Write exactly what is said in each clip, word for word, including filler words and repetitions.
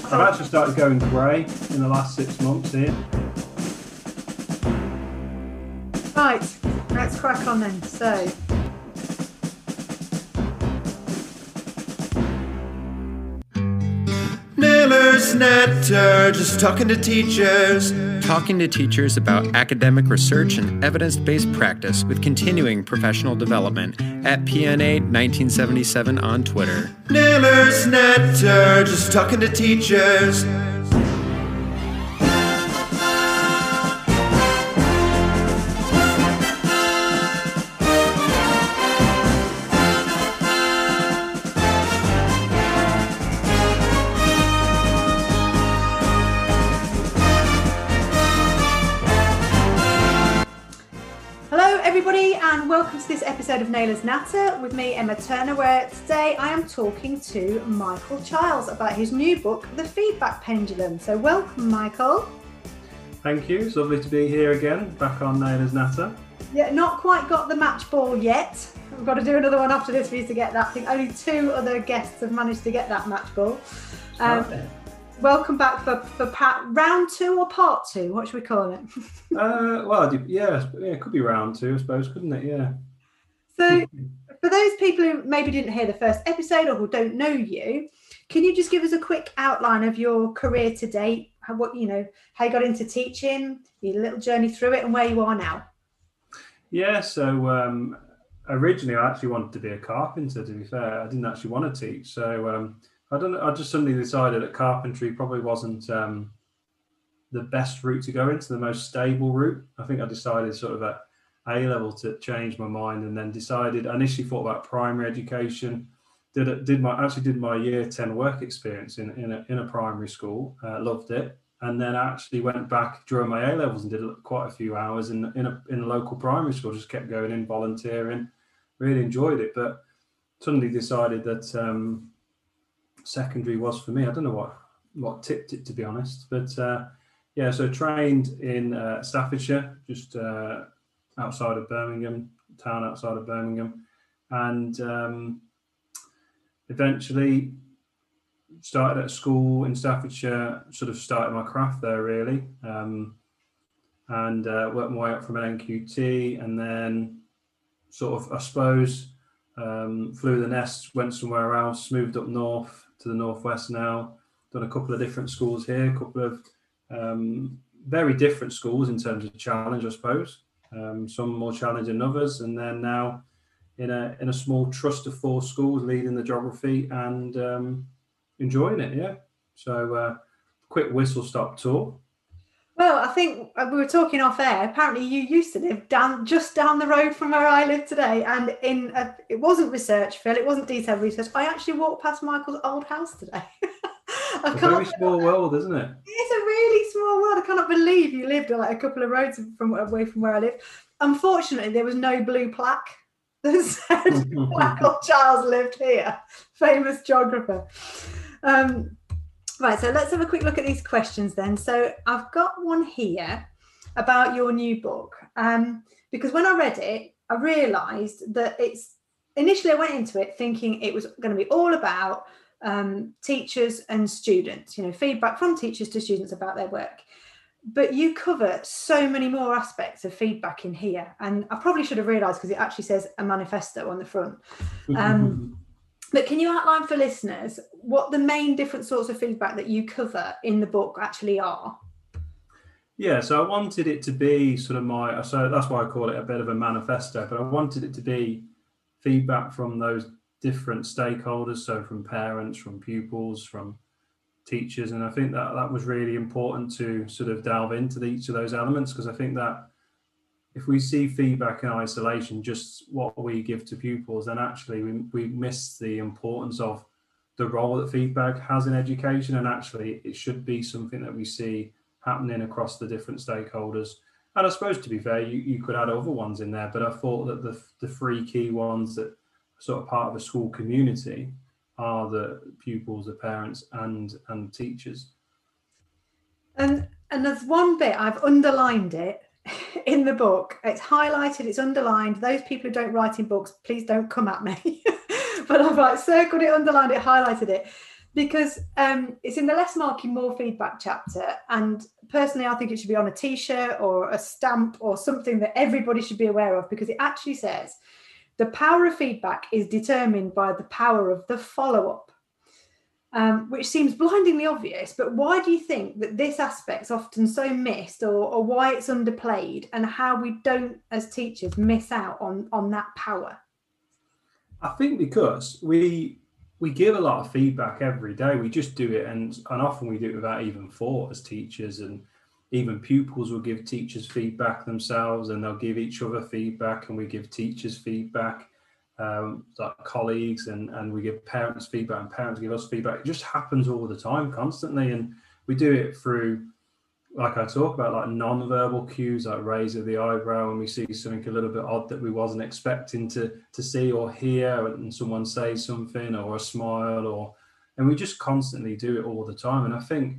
I've actually started going grey in the last six months here. Right, let's crack on then. So, Naylor's Natter, just talking to teachers. Talking to teachers about academic research and evidence-based practice with continuing professional development at P N A nineteen seventy-seven on Twitter. Naylor's Natter, just talking to teachers. welcome to this episode of Naylor's Natter with me, Emma Turner, where today I am talking to Michael Childs about his new book, The Feedback Pendulum. So welcome, Michael. Thank you. It's lovely to be here again, back on Naylor's Natter. Yeah, not quite got the match ball yet. We've got to do another one after this for you to get that. I think only two other guests have managed to get that match ball. Um, right. Welcome back for, for part, round two or part two? What should we call it? uh, well, yeah, yeah, it could be round two, I suppose, couldn't it? Yeah. So, for those people who maybe didn't hear the first episode or who don't know you, can you just give us a quick outline of your career to date? How, what you know, how you got into teaching, your little journey through it, and where you are now? Yeah. So um, originally, I actually wanted to be a carpenter. To be fair, I didn't actually want to teach. So. Um, I don't know. I just suddenly decided that carpentry probably wasn't um, the best route to go into, the most stable route. I think I decided sort of at A level to change my mind, and then decided. I initially thought about primary education. Did did my actually did my year ten work experience in in a, in a primary school. Uh, loved it, and then actually went back during my A levels and did quite a few hours in in a in a local primary school. Just kept going in, volunteering. Really enjoyed it, but suddenly decided that. Um, secondary was for me. I don't know what what tipped it, to be honest, but uh yeah so trained in uh, Staffordshire, just uh outside of Birmingham, town outside of Birmingham, and um eventually started at school in Staffordshire, sort of started my craft there really, um and uh, worked my way up from an N Q T, and then sort of I suppose um flew the nest, went somewhere else, moved up north to the northwest now, done a couple of different schools here, a couple of um, very different schools in terms of challenge, I suppose. Um, some more challenging than others, and then now in a in a small trust of four schools, leading the geography and um, enjoying it. Yeah. So uh, quick whistle stop tour. Well, I think we were talking off air. Apparently, you used to live down just down the road from where I live today, and in a, it wasn't research, Phil. It wasn't detailed research. I actually walked past Michael's old house today. I a very small world, isn't it? It's a really small world. I cannot believe you lived like a couple of roads from away from where I live. Unfortunately, there was no blue plaque that said Michael Childs lived here. Famous geographer. Um, Right, so let's have a quick look at these questions then. So I've got one here about your new book, um, because when I read it, I realised that it's, initially I went into it thinking it was going to be all about um, teachers and students, you know, feedback from teachers to students about their work. But you cover so many more aspects of feedback in here. And I probably should have realised because it actually says a manifesto on the front. Um, But can you outline for listeners what the main different sorts of feedback that you cover in the book actually are? Yeah, so I wanted it to be sort of my, so that's why I call it a bit of a manifesto, but I wanted it to be feedback from those different stakeholders, so from parents, from pupils, from teachers. And I think that that was really important to sort of delve into the, each of those elements, because I think that if we see feedback in isolation, just what we give to pupils, then actually we, we miss the importance of the role that feedback has in education. And actually it should be something that we see happening across the different stakeholders. And I suppose, to be fair, you, you could add other ones in there, but I thought that the, the three key ones that are sort of part of a school community are the pupils, the parents and, and teachers. And, and there's one bit, I've underlined it in the book. It's highlighted, it's underlined. Those people who don't write in books, please don't come at me. But I've like circled it, underlined it, highlighted it. because um, it's in the Less Marking, More Feedback chapter. And personally, I think it should be on a T-shirt or a stamp or something that everybody should be aware of, because it actually says the power of feedback is determined by the power of the follow-up, um, which seems blindingly obvious. But why do you think that this aspect's often so missed, or, or why it's underplayed, and how we don't, as teachers, miss out on, on that power? I think because we we give a lot of feedback every day. We just do it, and, and often we do it without even thought as teachers, and even pupils will give teachers feedback themselves, and they'll give each other feedback, and we give teachers feedback, um, like colleagues, and, and we give parents feedback, and parents give us feedback. It just happens all the time, constantly, and we do it through, like I talk about, like non-verbal cues, like raise of the eyebrow when we see something a little bit odd that we wasn't expecting to to see or hear, and someone says something, or a smile, or and we just constantly do it all the time. And I think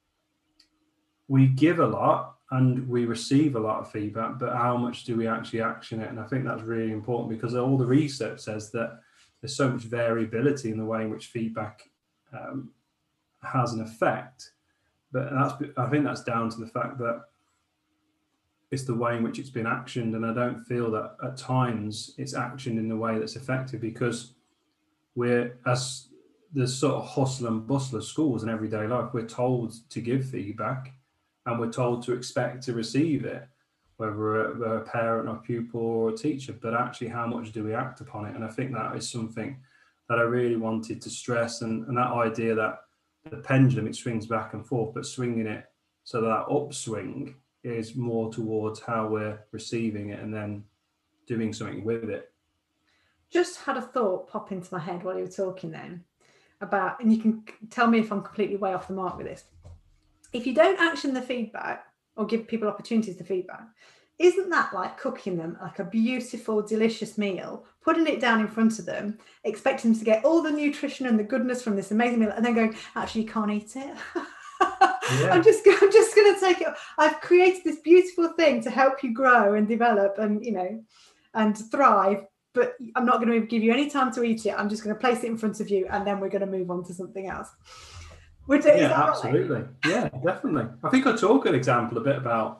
we give a lot and we receive a lot of feedback, but how much do we actually action it? And I think that's really important, because all the research says that there's so much variability in the way in which feedback um, has an effect. But that's, I think that's down to the fact that it's the way in which it's been actioned. And I don't feel that at times it's actioned in a way that's effective, because we're, as the sort of hustle and bustle of schools and everyday life, we're told to give feedback, and we're told to expect to receive it, whether we're, we're a parent or pupil or a teacher. But actually, how much do we act upon it? And I think that is something that I really wanted to stress, and, and that idea that the pendulum, it swings back and forth, but swinging it so that upswing is more towards how we're receiving it and then doing something with it. Just had a thought pop into my head while you were talking then about, and you can tell me if I'm completely way off the mark with this. If you don't action the feedback or give people opportunities to feedback, isn't that like cooking them like a beautiful, delicious meal, putting it down in front of them, expecting them to get all the nutrition and the goodness from this amazing meal, and then going, actually, you can't eat it. Yeah. I'm just, I'm just going to take it. I've created this beautiful thing to help you grow and develop and, you know, and thrive, but I'm not going to give you any time to eat it. I'm just going to place it in front of you, and then we're going to move on to something else. Would it, yeah, absolutely. Right? Yeah, definitely. I think I talk an example a bit about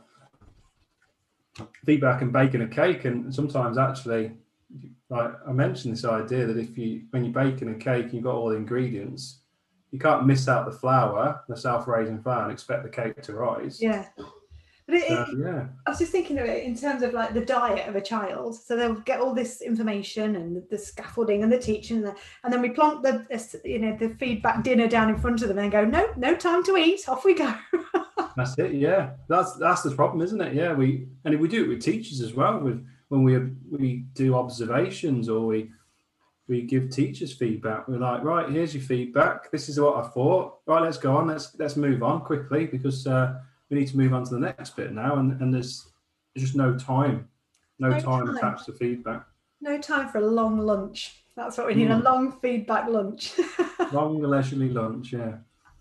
feedback and baking a cake, and sometimes actually, like I mentioned this idea that if you, when you're baking a cake, you've got all the ingredients, you can't miss out the flour, the self-raising flour, and expect the cake to rise. Yeah. But it, so, it, yeah. I was just thinking of it in terms of like the diet of a child. So they'll get all this information and the scaffolding and the teaching, and, the, and then we plonk the, you know, the feedback dinner down in front of them and go, no, no time to eat. Off we go. That's it. Yeah, that's that's the problem, isn't it? Yeah, we and we do it with teachers as well. With when we we do observations or we we give teachers feedback, we're like, right, here's your feedback. This is what I thought. Right, let's go on. Let's let's move on quickly, because uh, we need to move on to the next bit now. And and there's there's just no time, no, no time, time attached to feedback. No time for a long lunch. That's what we need. Mm. A long feedback lunch. Long leisurely lunch. Yeah.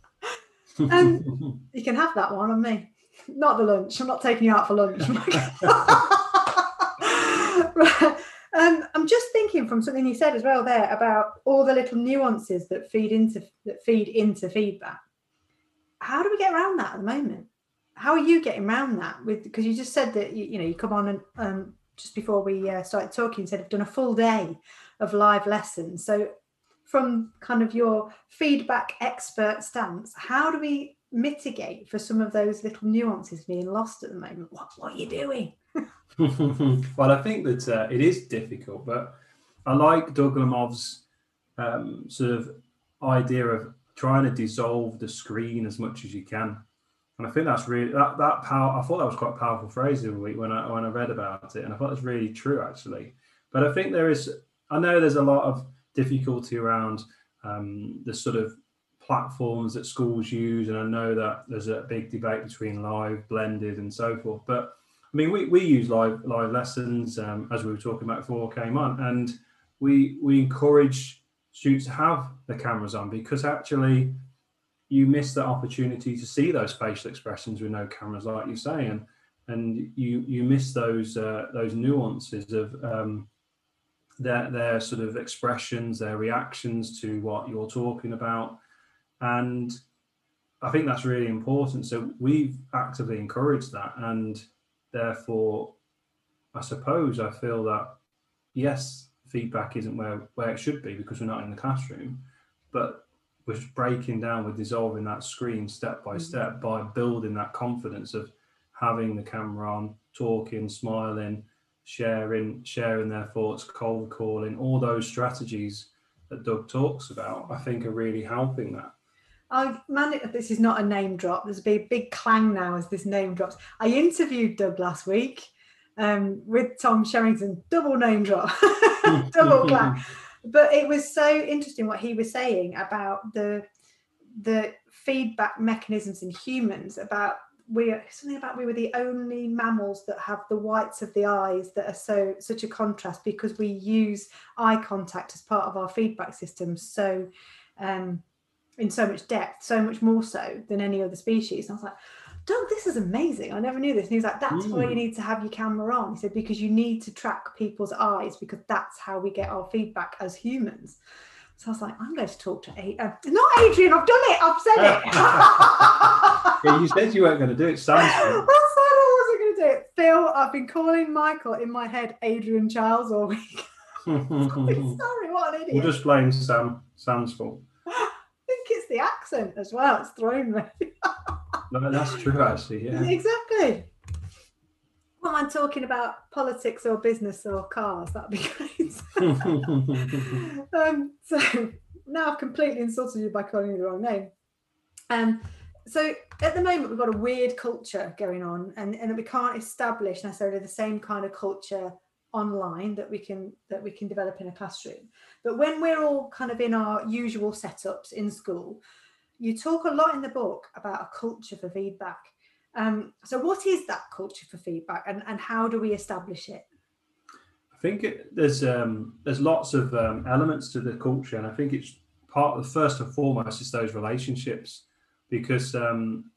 Um, you can have that one on me. Not the lunch. I'm not taking you out for lunch. Right. Um, I'm just thinking from something you said as well there about all the little nuances that feed into that feed into feedback. How do we get around that at the moment? How are you getting around that? With because you just said that you, you know you come on and um, just before we uh, started talking, you said you've done a full day of live lessons. So, from kind of your feedback expert stance, how do we mitigate for some of those little nuances being lost at the moment? What, what are you doing? Well, I think that uh, it is difficult, but I like Doug Lemov's um, sort of idea of trying to dissolve the screen as much as you can. And I think that's really, that, that power, I thought that was quite a powerful phrase the other week when I, when I read about it. And I thought that's really true, actually. But I think there is, I know there's a lot of difficulty around um, the sort of platforms that schools use, and I know that there's a big debate between live, blended, and so forth. But I mean, we, we use live live lessons um, as we were talking about before I came on, and we we encourage students to have the cameras on, because actually you miss that opportunity to see those facial expressions with no cameras, like you say, and and you you miss those uh, those nuances of um, their their sort of expressions, their reactions to what you're talking about. And I think that's really important. So we've actively encouraged that. And therefore, I suppose I feel that, yes, feedback isn't where, where it should be because we're not in the classroom, but we're just breaking down, we're dissolving that screen step by step by building that confidence of having the camera on, talking, smiling, sharing, sharing their thoughts, cold calling, all those strategies that Doug talks about, I think are really helping that. I man, this is not a name drop. There's a big, big clang now as this name drops. I interviewed Doug last week um, with Tom Sherrington, double name drop, double clang. But it was so interesting what he was saying about the the feedback mechanisms in humans. About we are something about we were the only mammals that have the whites of the eyes that are so such a contrast because we use eye contact as part of our feedback system. So. Um, in so much depth, so much more so than any other species. And I was like, Doug, this is amazing. I never knew this. And he was like, that's mm. why you need to have your camera on. He said, because you need to track people's eyes because that's how we get our feedback as humans. So I was like, I'm going to talk to Adrian. Uh, not Adrian, I've done it. I've said it. Yeah, you said you weren't going to do it. Sounds good. I said I wasn't going to do it. Phil, I've been calling Michael in my head Adrian Charles all week. Sorry, what an idiot. We'll just blame Sam. Sam's fault. It's the accent as well. It's thrown me. No, that's true, actually. Yeah. Exactly. What am I talking about? Politics or business or cars? That'd be great. um, so now I've completely insulted you by calling you the wrong name. Um, so at the moment we've got a weird culture going on, and and we can't establish necessarily the same kind of culture online that we can that we can develop in a classroom. But when we're all kind of in our usual setups in school, you talk a lot in the book about a culture for feedback. Um, so what is that culture for feedback, and, and how do we establish it? I think it, there's um, there's lots of um, elements to the culture, and I think it's part of, first and foremost, is those relationships, because um,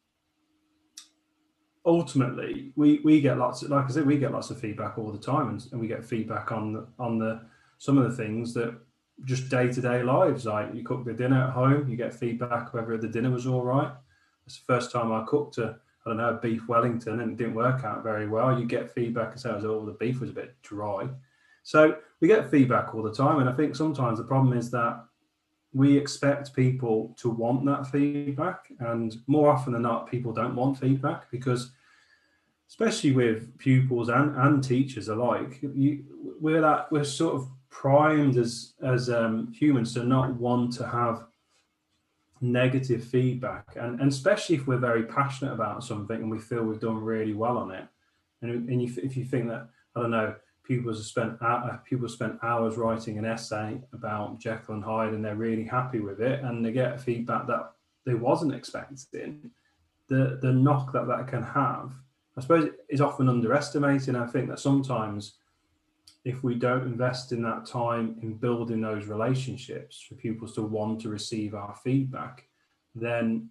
ultimately we we get lots of, like I said, we get lots of feedback all the time, and, and we get feedback on the, on the some of the things that just day-to-day lives, like you cook the dinner at home, you get feedback whether the dinner was all right. It's the first time I cooked a I don't know a beef Wellington and it didn't work out very well. You get feedback and say, oh, the beef was a bit dry. So we get feedback all the time, and I think sometimes the problem is that we expect people to want that feedback, and more often than not, people don't want feedback, because especially with pupils and, and teachers alike, you, we're that we're sort of primed as as um, humans to not want to have negative feedback, and, and especially if we're very passionate about something and we feel we've done really well on it. And, and you, if you think that, I don't know, pupils have spent uh, people spent hours writing an essay about Jekyll and Hyde and they're really happy with it, and they get feedback that they wasn't expecting, the the knock that that can have, I suppose, is often underestimated. I think that sometimes if we don't invest in that time in building those relationships for pupils to want to receive our feedback, then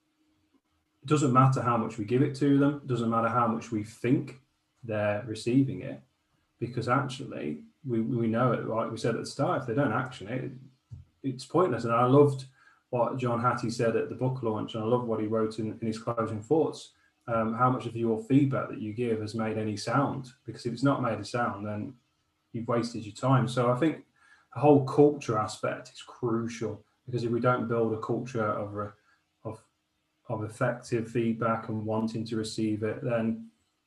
it doesn't matter how much we give it to them, it doesn't matter how much we think they're receiving it, because actually we, we know it, like we said at the start, if they don't action it, it's pointless. And I loved what John Hattie said at the book launch, and I love what he wrote in, in his closing thoughts. Um, how much of your feedback that you give has made any sound? Because if it's not made a sound, then you've wasted your time. So I think the whole culture aspect is crucial, because if we don't build a culture of of of effective feedback and wanting to receive it, then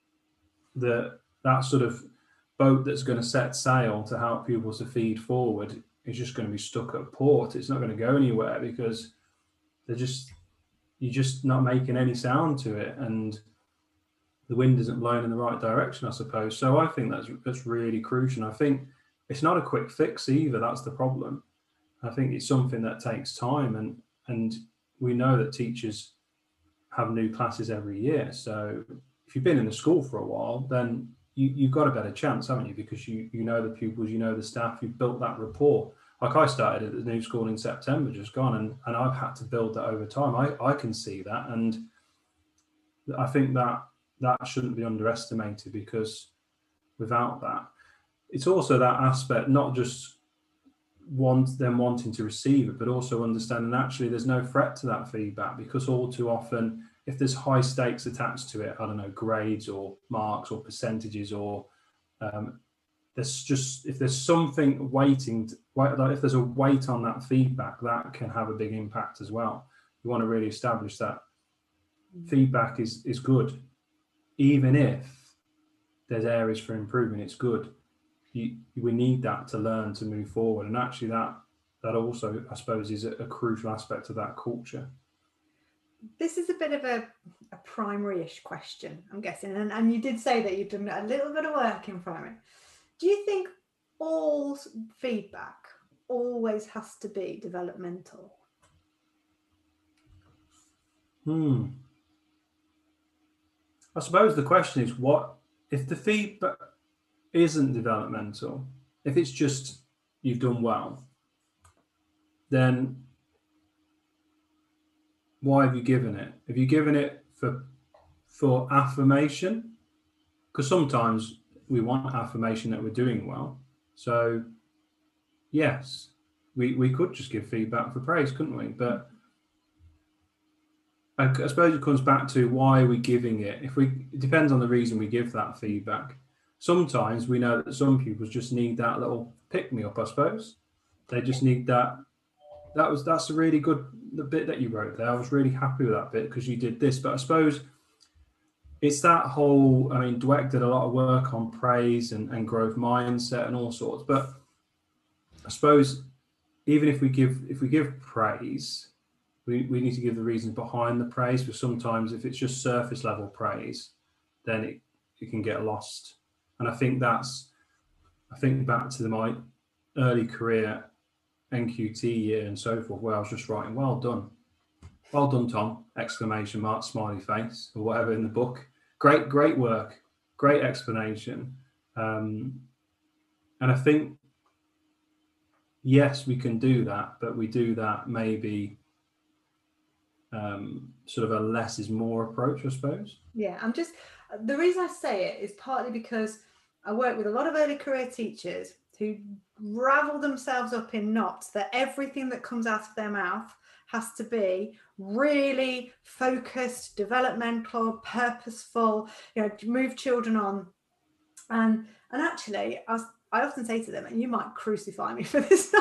the that sort of boat that's going to set sail to help pupils to feed forward is just going to be stuck at port. It's not going to go anywhere, because they're just you're just not making any sound to it, and the wind isn't blowing in the right direction, I suppose. So I think that's that's really crucial. I think it's not a quick fix either. That's the problem. I think it's something that takes time, and and we know that teachers have new classes every year. So if you've been in the school for a while, then you, you've got a better chance, haven't you? Because you you know the pupils, you know the staff, you've built that rapport. Like I started at the new school in September, just gone, and, and I've had to build that over time. I, I can see that, and I think that that shouldn't be underestimated, because without that, it's also that aspect, not just want them wanting to receive it, but also understanding actually there's no threat to that feedback, because all too often, if there's high stakes attached to it, I don't know, grades or marks or percentages, or um, there's just, if there's something waiting, to, if there's a weight on that feedback, that can have a big impact as well. You want to really establish that feedback is, is good, even if there's areas for improvement, it's good. You, we need that to learn to move forward, and actually that that also, I suppose, is a, a crucial aspect of that culture. This is a bit of a, a primary-ish question, I'm guessing, and, and you did say that you've done a little bit of work in primary. Do you think all feedback always has to be developmental? Hmm. I suppose the question is, what if the feedback isn't developmental, if it's just you've done well, then why have you given it? Have you given it for for affirmation? Because sometimes we want affirmation that we're doing well. So yes, we, we could just give feedback for praise, couldn't we? But I, I suppose it comes back to why are we giving it? If we, it depends on the reason we give that feedback. Sometimes we know that some people just need that little pick me up, I suppose. They just need that. That was, that's a really good, the bit that you wrote there. I was really happy with that bit because you did this. But I suppose it's that whole, I mean, Dweck did a lot of work on praise and, and growth mindset and all sorts. But I suppose even if we give, if we give praise, we, we need to give the reasons behind the praise, because sometimes if it's just surface level praise, then it, it can get lost. And I think that's, I think back to the, my early career N Q T year and so forth, where I was just writing, well done. Well done, Tom, exclamation mark, smiley face, or whatever in the book. Great, great work, great explanation. Um, and I think, yes, we can do that, but we do that maybe um, sort of a less is more approach, I suppose. Yeah, I'm just, the reason I say it is partly because I work with a lot of early career teachers who ravel themselves up in knots that everything that comes out of their mouth has to be really focused, developmental, purposeful, you know, to move children on. And and actually, I, was, I often say to them, and you might crucify me for this,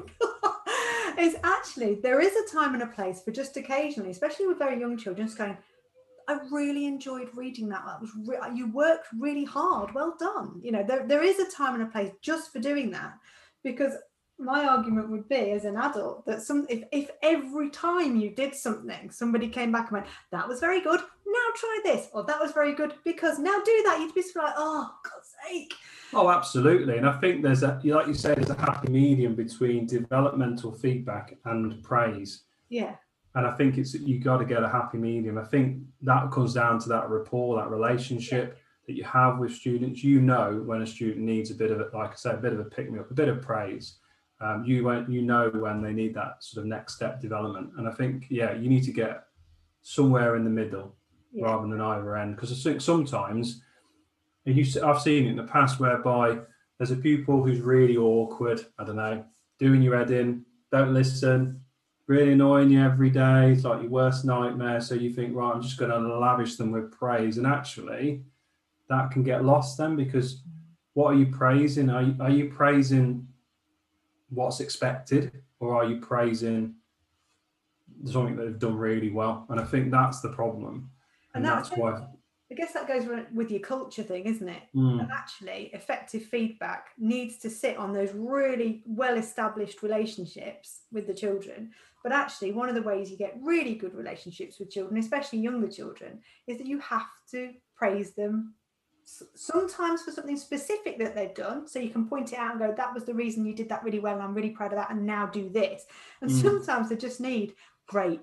is actually there is a time and a place for just occasionally, especially with very young children, just going, I really enjoyed reading that. That was re- you worked really hard. Well done. You know, there, there is a time and a place just for doing that, because my argument would be as an adult that some if, if every time you did something, somebody came back and went, that was very good. Now try this, or that was very good because now do that. You'd be sort of like, oh, God's sake. Oh, absolutely. And I think there's a, like you say, there's a happy medium between developmental feedback and praise. Yeah. And I think it's, you got to get a happy medium. I think that comes down to that rapport, that relationship that you have with students. You know when a student needs a bit of it, like I said, a bit of a pick-me-up, a bit of praise. Um, you won't, you know when they need that sort of next step development. And I think, yeah, you need to get somewhere in the middle yeah. rather than either end. Because I think sometimes, you, I've seen it in the past whereby there's a pupil who's really awkward, I don't know, doing your head in, don't listen, really annoying you every day. It's like your worst nightmare. So you think, right, I'm just going to lavish them with praise. And actually, that can get lost then, because what are you praising? Are you, are you praising what's expected, or are you praising something that they've done really well? And I think that's the problem. And, and that's, that's why... I guess that goes with your culture thing, isn't it? Mm. And actually, effective feedback needs to sit on those really well-established relationships with the children. But actually, one of the ways you get really good relationships with children, especially younger children, is that you have to praise them sometimes for something specific that they've done. So you can point it out and go, that was the reason you did that really well, and I'm really proud of that, and now do this. And mm. sometimes they just need, great.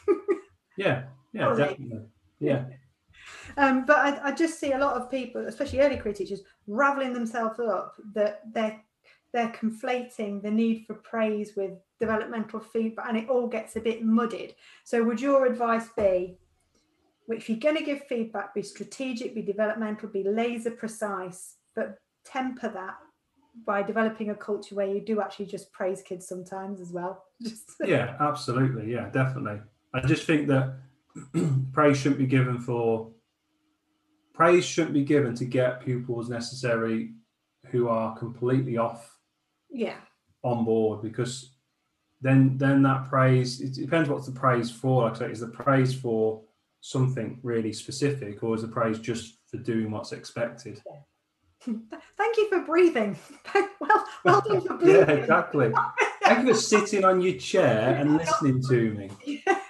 yeah, yeah, definitely. Yeah. Um, but I, I just see a lot of people, especially early career teachers, raveling themselves up that they're they're conflating the need for praise with developmental feedback, and it all gets a bit muddied. So would your advice be, if you're going to give feedback, be strategic, be developmental, be laser precise, but temper that by developing a culture where you do actually just praise kids sometimes as well. Just Yeah, absolutely. Yeah, definitely. I just think that praise shouldn't be given for praise shouldn't be given to get pupils necessarily who are completely off yeah, on board, because then then that praise, it depends what's the praise for. Like I say, is the praise for something really specific, or is the praise just for doing what's expected? thank you for breathing. well, well done for breathing. Yeah, exactly. Thank you for sitting on your chair and listening to me. Yeah.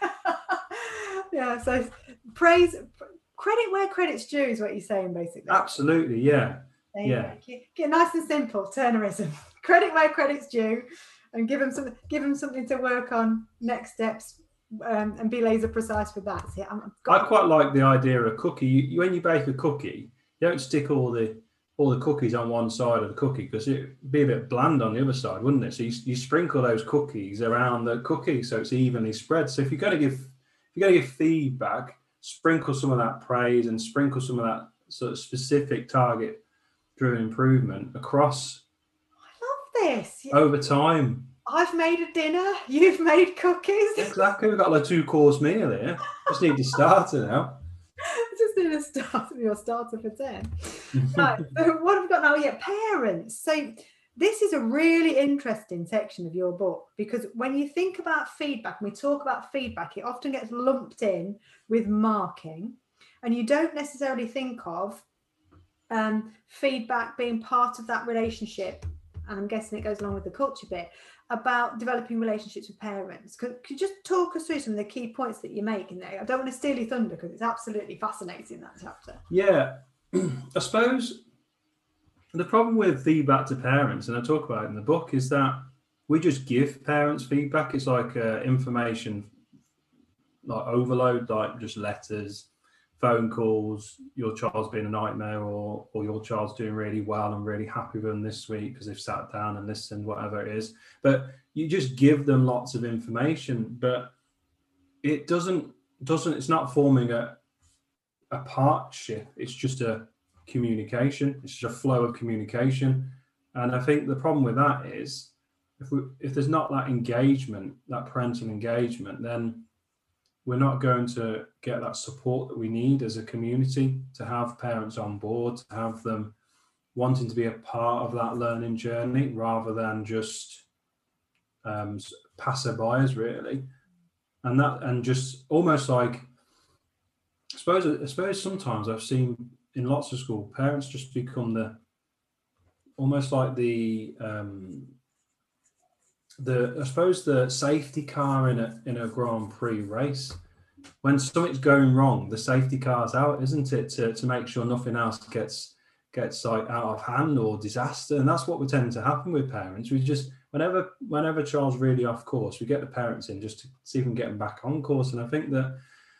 yeah, so praise, credit where credit's due is what you're saying, basically. Absolutely, yeah. There you Yeah. go. Get nice and simple, Turnerism. Credit where credit's due, and give them some, give them something to work on. Next steps, um, and be laser precise with that. See, I'm, I quite like the idea of a cookie. You, when you bake a cookie, you don't stick all the all the cookies on one side of the cookie, because it'd be a bit bland on the other side, wouldn't it? So you, you sprinkle those cookies around the cookie so it's evenly spread. So if you're going to give if you're going to give feedback, sprinkle some of that praise and sprinkle some of that sort of specific target driven improvement across I love this. over time. I've made a dinner, you've made cookies. Exactly. We've got like a two course meal here. Just need the starter now. Just need a start your starter for ten. Right, so what have we got now? Yeah, parents. So this is a really interesting section of your book, because when you think about feedback, and we talk about feedback, it often gets lumped in with marking, and you don't necessarily think of um, feedback being part of that relationship. And I'm guessing it goes along with the culture bit about developing relationships with parents. Could, could you just talk us through some of the key points that you make in there? I don't want to steal your thunder, because it's absolutely fascinating, that chapter. Yeah, I suppose the problem with feedback to parents, and I talk about it in the book, is that we just give parents feedback. It's like uh, information like overload, like just letters, phone calls, your child's been a nightmare, or or your child's doing really well, I'm really happy with them this week because they've sat down and listened, whatever it is. But you just give them lots of information, but it doesn't doesn't it's not forming a a partnership. It's just a communication. It's just a flow of communication. And I think the problem with that is if we if there's not that engagement, that parental engagement, then we're not going to get that support that we need as a community to have parents on board, to have them wanting to be a part of that learning journey rather than just um, passerbyers, really. And that, and just almost like, I suppose, I suppose sometimes I've seen in lots of school, parents just become the, almost like the, um, the I suppose the safety car in a in a Grand Prix race. When something's going wrong, the safety car's out, isn't it, to, to make sure nothing else gets gets like out of hand or disaster. And that's what would tend to happen with parents. We just whenever whenever a child's really off course, we get the parents in just to see if we can get them back on course. And I think that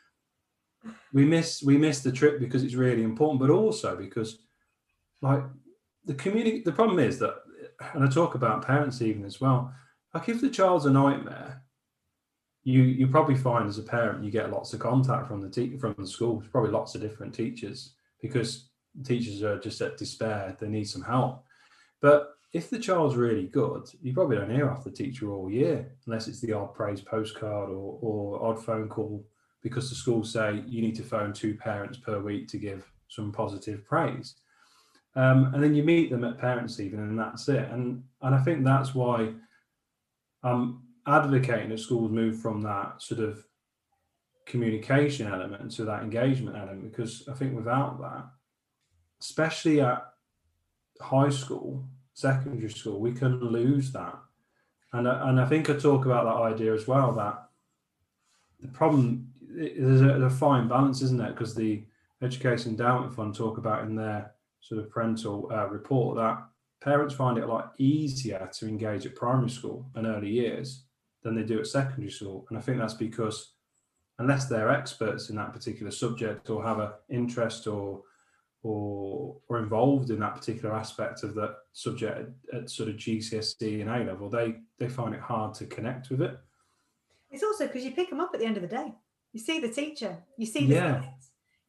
we miss we miss the trip because it's really important, but also because like the community. The problem is that, and I talk about parents even as well. Like if the child's a nightmare, you you probably find as a parent you get lots of contact from the te- from the school, probably lots of different teachers, because teachers are just at despair, they need some help. But if the child's really good, you probably don't hear off the teacher all year, unless it's the odd praise postcard or, or odd phone call, because the schools say you need to phone two parents per week to give some positive praise. Um, and then you meet them at parents' evening, and that's it. And and I think that's why I'm advocating that schools move from that sort of communication element to that engagement element, because I think without that, especially at high school, secondary school, we can lose that. And, and I think I talk about that idea as well, that the problem, there's a, a fine balance, isn't there? Because the Education Endowment Fund talk about in their sort of parental uh, report that parents find it a lot easier to engage at primary school and early years than they do at secondary school. And I think that's because unless they're experts in that particular subject or have an interest or or or involved in that particular aspect of that subject at, at sort of G C S E and A level, they they find it hard to connect with it. It's also because you pick them up at the end of the day. You see the teacher, you see the yeah. science.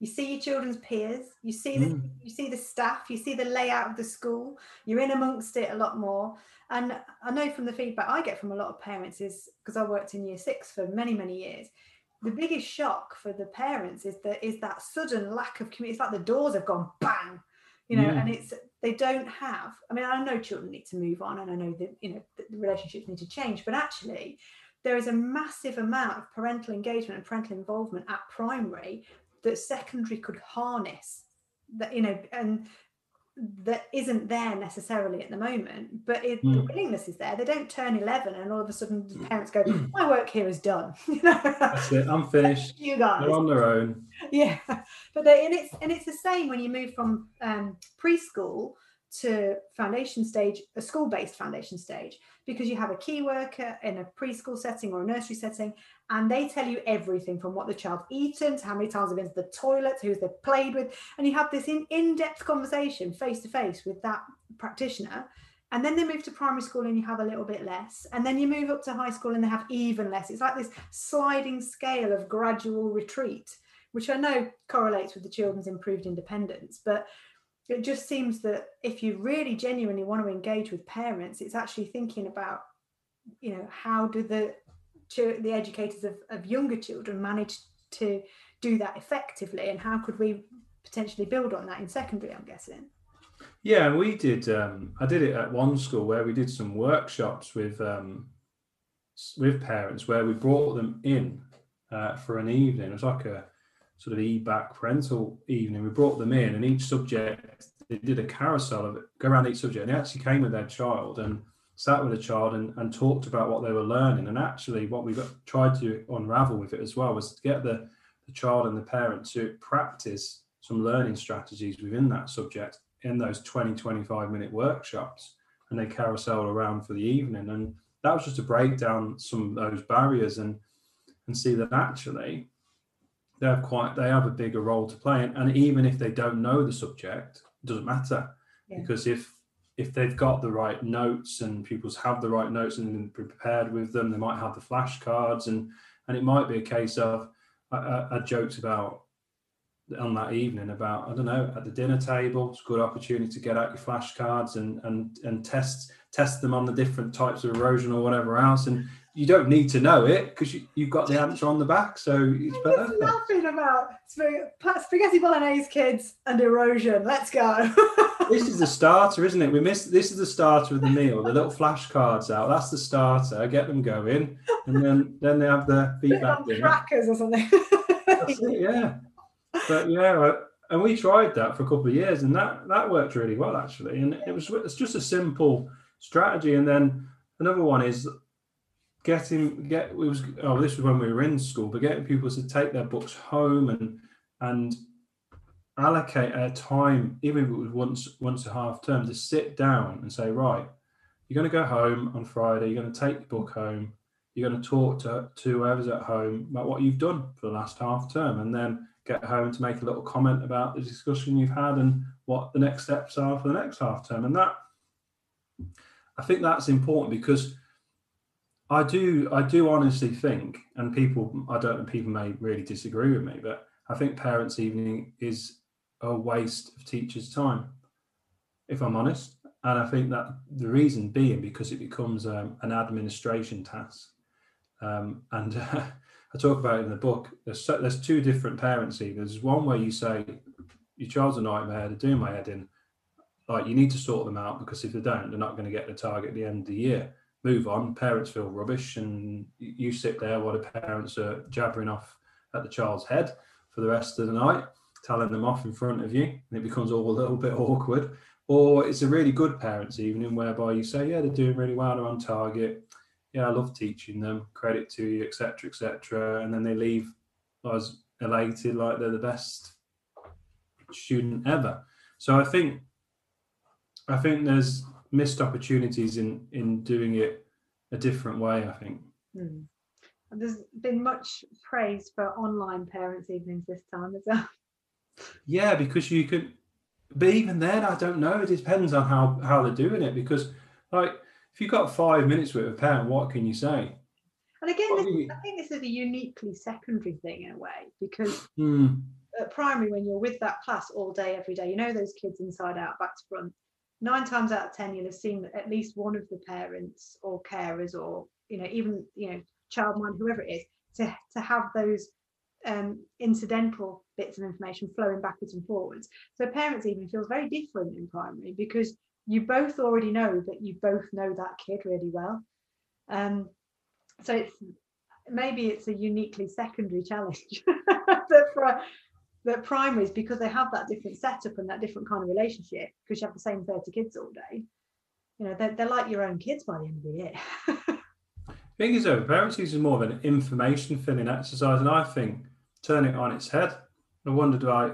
You see your children's peers, you see the Mm. you see the staff, you see the layout of the school, you're in amongst it a lot more. And I know from the feedback I get from a lot of parents is, because I worked in year six for many, many years, the biggest shock for the parents is that is that sudden lack of community. It's like the doors have gone bang, you know, Mm. and it's they don't have. I mean, I know children need to move on, and I know that, you know, that the relationships need to change, but actually, there is a massive amount of parental engagement and parental involvement at primary that secondary could harness. That, you know, and that isn't there necessarily at the moment, but it, Mm. the willingness is there. They don't turn eleven and all of a sudden the parents go, my work here is done. You know, That's it. I'm finished. you guys. They're on their own. Yeah, but they, and it's and it's the same when you move from um, preschool to foundation stage, a school-based foundation stage, because you have a key worker in a preschool setting or a nursery setting, and they tell you everything from what the child's eaten to how many times they've been to the toilet, who they've played with, and you have this in, in-depth conversation face-to-face with that practitioner. And then they move to primary school and you have a little bit less, and then you move up to high school and they have even less. It's like this sliding scale of gradual retreat, which I know correlates with the children's improved independence, but it just seems that if you really genuinely want to engage with parents, it's actually thinking about, you know, how do the the educators of, of younger children manage to do that effectively, and how could we potentially build on that in secondary, I'm guessing. Yeah, and we did. Um, I did it at one school where we did some workshops with um, with parents, where we brought them in uh, for an evening. It was like a sort of e-back parental evening. We brought them in, and each subject, they did a carousel of it, go around each subject, and they actually came with their child and sat with a child and, and talked about what they were learning. And actually what we got tried to unravel with it as well was to get the, the child and the parent to practice some learning strategies within that subject in those twenty, twenty-five minute workshops, and they carouseled around for the evening. And that was just to break down some of those barriers and and see that actually they have quite they have a bigger role to play. And, and even if they don't know the subject, it doesn't matter. Yeah. Because if if they've got the right notes, and pupils have the right notes and been prepared with them, they might have the flashcards, and and it might be a case of I, I, I joked about on that evening about, I don't know, at the dinner table, it's a good opportunity to get out your flashcards and and and test test them on the different types of erosion or whatever else. And you don't need to know it because you, you've got the answer on the back, so it's I'm perfect. just laughing about spaghetti bolognese, kids, and erosion. Let's go. This is the starter, isn't it? We missed. This is the starter of the meal. The little flashcards out. That's the starter. Get them going, and then then they have the feedback. Crackers or something. That's it, yeah. But yeah, and we tried that for a couple of years, and that that worked really well actually. And it was it's just a simple strategy. And then another one is getting get it was oh this was when we were in school, but getting people to take their books home and and allocate a time, even if it was once once a half term, to sit down and say, right, you're going to go home on Friday, you're going to take your book home, you're going to talk to, to whoever's at home about what you've done for the last half term, and then get home to make a little comment about the discussion you've had and what the next steps are for the next half term. And that, I think that's important, because I do I do honestly think, and people I don't know people may really disagree with me, but I think parents' evening is a waste of teachers' time, if I'm honest. And I think that the reason being because it becomes um, an administration task. Um, and uh, I talk about it in the book. There's so, there's two different parents' evenings. There's one where you say, your child's a nightmare, they're doing my head in. Like, you need to sort them out, because if they don't, they're not going to get the target at the end of the year. Move on. Parents feel rubbish, and you sit there while the parents are jabbering off at the child's head for the rest of the night, telling them off in front of you, and it becomes all a little bit awkward. Or it's a really good parents' evening whereby you say, yeah, they're doing really well, they're on target. Yeah, I love teaching them, credit to you, et cetera, et cetera. And then they leave as elated, like they're the best student ever. So I think, I think there's missed opportunities in, in doing it a different way, I think. Hmm. There's been much praise for online parents' evenings this time as well. Yeah, because you could, but even then, I don't know. It depends on how, how they're doing it, because like, if you've got five minutes with a parent, what can you say? And again, this, I think this is a uniquely secondary thing in a way, because mm. at primary, when you're with that class all day, every day, you know those kids inside out, back to front. Nine times out of ten, you'll have seen at least one of the parents or carers, or you know, even you know, childmind, whoever it is, to to have those um, incidental bits of information flowing backwards and forwards. So parents even feels very different in primary because you both already know that you both know that kid really well. Um, so it's maybe it's a uniquely secondary challenge that for that primaries, because they have that different setup and that different kind of relationship, because you have the same thirty kids all day. You know, they're, they're like your own kids by the end of the year. The thing is, though, parents use more of an information filling exercise, and I think turn it on its head. I wondered, like,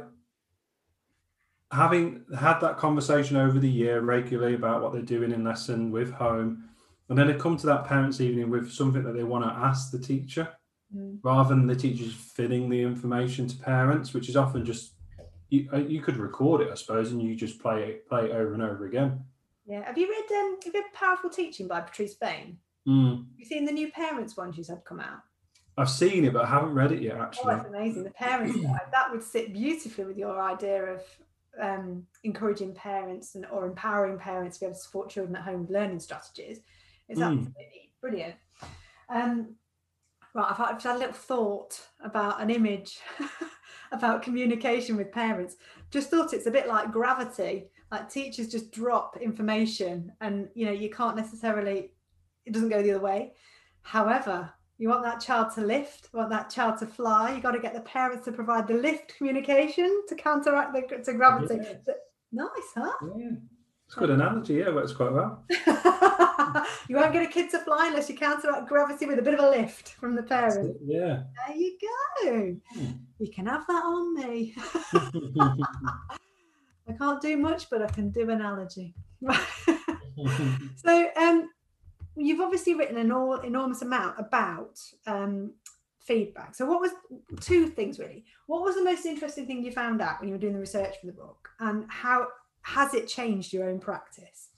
having had that conversation over the year regularly about what they're doing in lesson with home, and then they come to that parents' evening with something that they want to ask the teacher, mm. rather than the teachers filling the information to parents, which is often just you, you could record it, I suppose, and you just play it play it over and over again. Yeah. Have you read um, have you read Powerful Teaching by Patrice Bain? Mm. Have you seen the new parents one she's had come out? I've seen it, but I haven't read it yet, actually. Oh, it's amazing. The parents guide, that would sit beautifully with your idea of um, encouraging parents and or empowering parents to be able to support children at home with learning strategies. It's mm. absolutely brilliant. Um, right, I've had, I've had a little thought about an image about communication with parents. Just thought it's a bit like gravity. Like teachers just drop information, and you know you can't necessarily. It doesn't go the other way. However, you want that child to lift, you want that child to fly. You got to get the parents to provide the lift communication to counteract the to gravity. Yeah. So, nice, huh? Yeah, it's a good analogy. Yeah, works quite well. You won't get a kid to fly unless you counteract gravity with a bit of a lift from the parent. Yeah. There you go. Hmm. You can have that on me. I can't do much, but I can do analogy. So, um. You've obviously written an all, enormous amount about um, feedback. So what was two things really? What was the most interesting thing you found out when you were doing the research for the book, and how has it changed your own practice?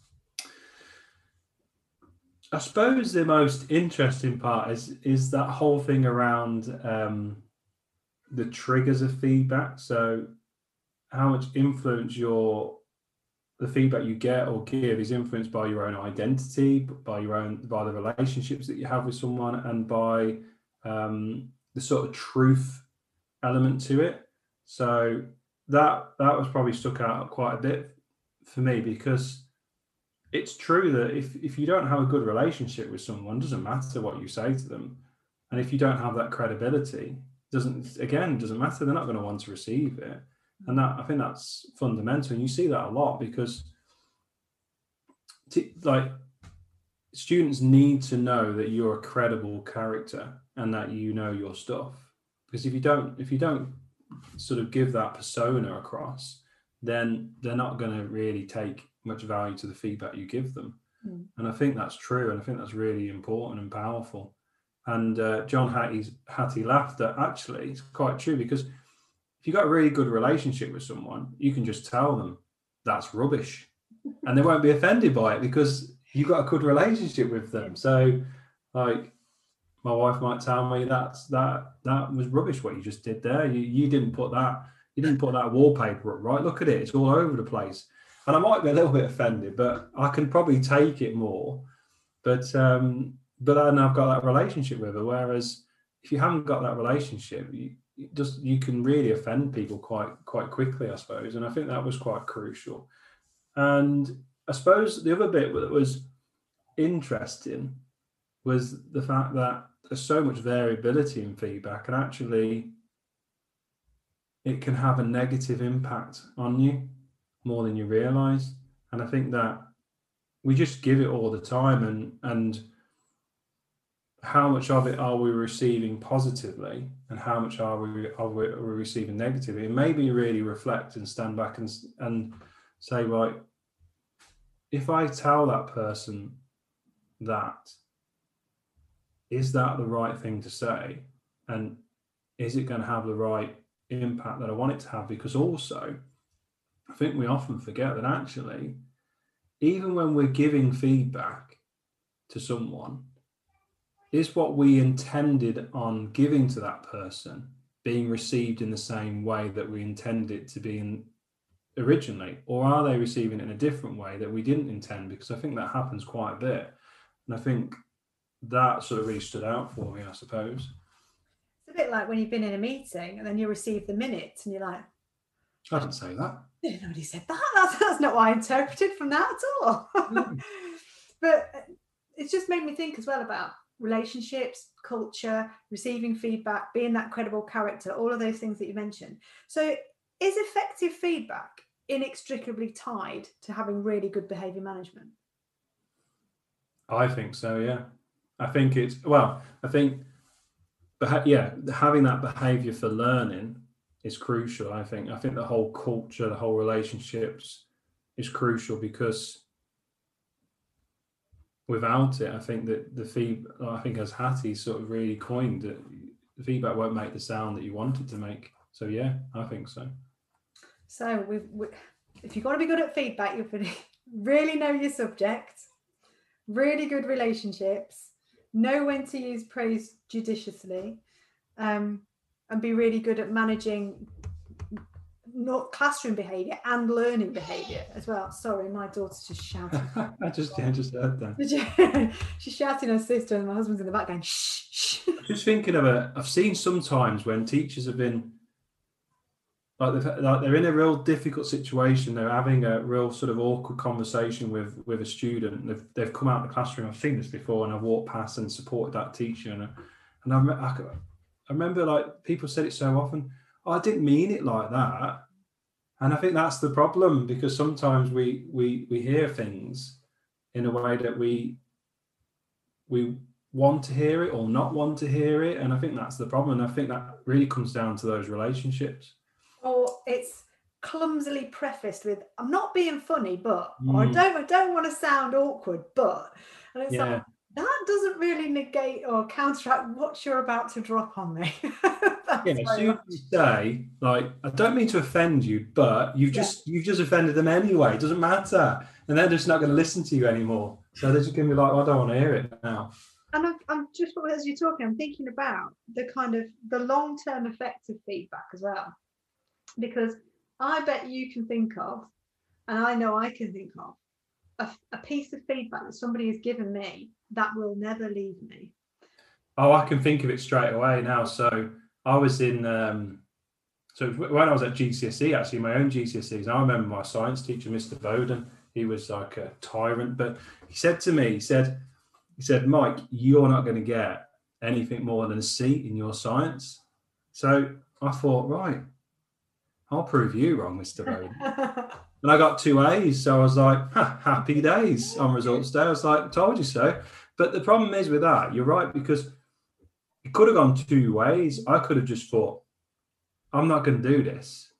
I suppose the most interesting part is is that whole thing around um, the triggers of feedback. So how much influence your the feedback you get or give is influenced by your own identity, by your own, by the relationships that you have with someone, and by um, the sort of truth element to it. So that that was probably stuck out quite a bit for me, because it's true that if if you don't have a good relationship with someone, it doesn't matter what you say to them, and if you don't have that credibility, doesn't again doesn't matter. They're not going to want to receive it. And that I think that's fundamental, and you see that a lot because, t- like, students need to know that you're a credible character and that you know your stuff. Because if you don't, if you don't sort of give that persona across, then they're not going to really take much value to the feedback you give them. Mm. And I think that's true, and I think that's really important and powerful. And uh, John Hattie's, Hattie laughed that actually it's quite true, because if you've got a really good relationship with someone, you can just tell them that's rubbish and they won't be offended by it because you've got a good relationship with them. So like my wife might tell me that's that that was rubbish what you just did there. You you didn't put that you didn't put that wallpaper up right. Look at it, it's all over the place. And I might be a little bit offended, but I can probably take it more. But um, but then I've got that relationship with her. Whereas if you haven't got that relationship, you just you can really offend people quite quite quickly, I suppose. And I think that was quite crucial. And I suppose the other bit that was interesting was the fact that there's so much variability in feedback, and actually it can have a negative impact on you more than you realize. And I think that we just give it all the time, and and how much of it are we receiving positively and how much are we are we, are we receiving negatively? And maybe really reflect and stand back and and say, right, if I tell that person that, is that the right thing to say? And is it going to have the right impact that I want it to have? Because also, I think we often forget that actually, even when we're giving feedback to someone, is what we intended on giving to that person being received in the same way that we intended it to be in originally, or are they receiving it in a different way that we didn't intend? Because I think that happens quite a bit, and I think that sort of really stood out for me, I suppose. It's a bit like when you've been in a meeting and then you receive the minutes and you're like, I didn't say that. Nobody said that. That's, that's not what I interpreted from that at all. Mm. But it's just made me think as well about relationships, culture, receiving feedback, being that credible character, all of those things that you mentioned. So is effective feedback inextricably tied to having really good behaviour management? I think so, yeah. I think it's, well, I think, yeah, having that behaviour for learning is crucial, I think. I think the whole culture, the whole relationships is crucial, because without it, I think that the feedback, I think as Hattie sort of really coined it, the feedback won't make the sound that you want it to make. So yeah, I think so. So we've, we, if you've got to be good at feedback, you've got to really know your subject, really good relationships, know when to use praise judiciously, um, and be really good at managing not classroom behaviour and learning behaviour as well. Sorry, my daughter's just shouting. I just, yeah, I just heard that. She's shouting at her sister, and my husband's in the back going, shh, shh. Just thinking of it, I've seen sometimes when teachers have been, like, like they're in a real difficult situation, they're having a real sort of awkward conversation with, with a student, they've, they've come out of the classroom. I've seen this before, and I've walked past and supported that teacher. And, and I, I, I remember, like, people said it so often, oh, I didn't mean it like that. And I think that's the problem, because sometimes we we we hear things in a way that we we want to hear it or not want to hear it. And I think that's the problem. And I think that really comes down to those relationships. Or it's clumsily prefaced with, I'm not being funny, but, mm. or I don't, I don't want to sound awkward, but, and it's yeah. like, that doesn't really negate or counteract what you're about to drop on me. Yeah, as soon as you say, like, I don't mean to offend you, but you've just yeah. you've just offended them anyway. It doesn't matter, and they're just not going to listen to you anymore. So they're just going to be like, oh, I don't want to hear it now. And I'm, I'm just, as you're talking, I'm thinking about the kind of the long-term effect of feedback as well, because I bet you can think of, and I know I can think of, a, a piece of feedback that somebody has given me that will never leave me. Oh, I can think of it straight away now. So I was in, um, so when I was at G C S E, actually my own G C S Es, I remember my science teacher, Mister Bowden, he was like a tyrant, but he said to me, he said, he said, Mike, you're not going to get anything more than a C in your science. So I thought, right, I'll prove you wrong, Mister Bowden. And I got two A's. So I was like, happy days on results day. I was like, told you so. But the problem is with that, you're right, because it could have gone two ways. I could have just thought, I'm not going to do this.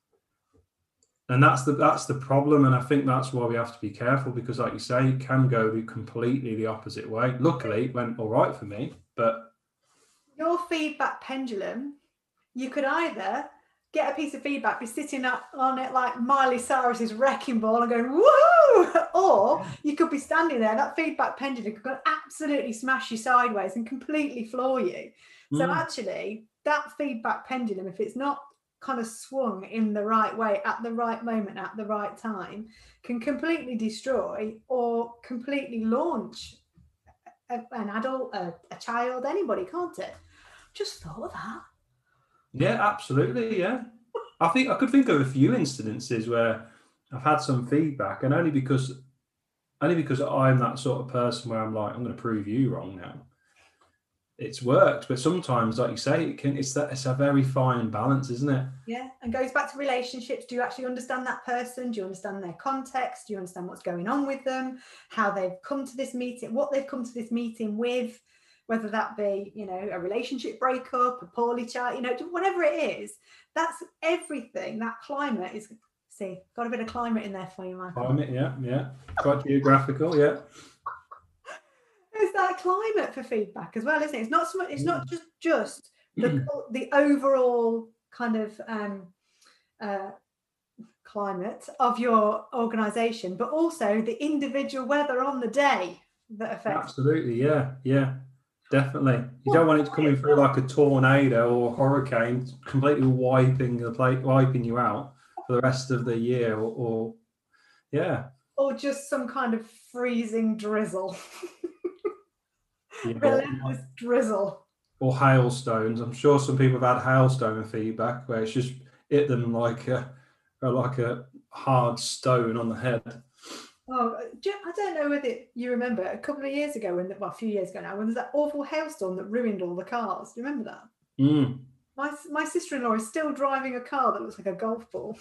And that's the that's the problem. And I think that's why we have to be careful, because like you say, it can go the completely the opposite way. Luckily, it went all right for me. But your feedback pendulum, you could either get a piece of feedback, be sitting up on it like Miley Cyrus's wrecking ball and going, woohoo! Or you could be standing there, that feedback pendulum could absolutely smash you sideways and completely floor you. Mm. So actually, that feedback pendulum, if it's not kind of swung in the right way, at the right moment, at the right time, can completely destroy or completely launch a, an adult, a, a child, anybody, can't it? Just thought of that. Yeah, absolutely. Yeah, I think I could think of a few incidences where I've had some feedback, and only because, only because I'm that sort of person where I'm like, I'm going to prove you wrong now. It's worked, but sometimes, like you say, it can. It's that. It's a very fine balance, isn't it? Yeah, and goes back to relationships. Do you actually understand that person? Do you understand their context? Do you understand what's going on with them? How they've come to this meeting? What they've come to this meeting with? Whether that be, you know, a relationship breakup, a poorly child, you know, whatever it is, that's everything. That climate is, see, got a bit of climate in there for you, Michael. Climate, yeah, yeah. Quite geographical, yeah. It's that climate for feedback as well, isn't it? It's not so much, it's not just just the the overall kind of um, uh, climate of your organisation, but also the individual weather on the day that affects. Absolutely, yeah, yeah. Definitely. You don't want it coming through like a tornado or hurricane, completely wiping the plate, wiping you out for the rest of the year, or, or yeah. Or just some kind of freezing drizzle. Yeah, Relentless drizzle. Or hailstones. I'm sure some people have had hailstone feedback where it's just hit them like a, like a hard stone on the head. Oh, I don't know whether you remember a couple of years ago, when well, a few years ago now, when there's that awful hailstorm that ruined all the cars. Do you remember that? Mm. My my sister-in-law is still driving a car that looks like a golf ball.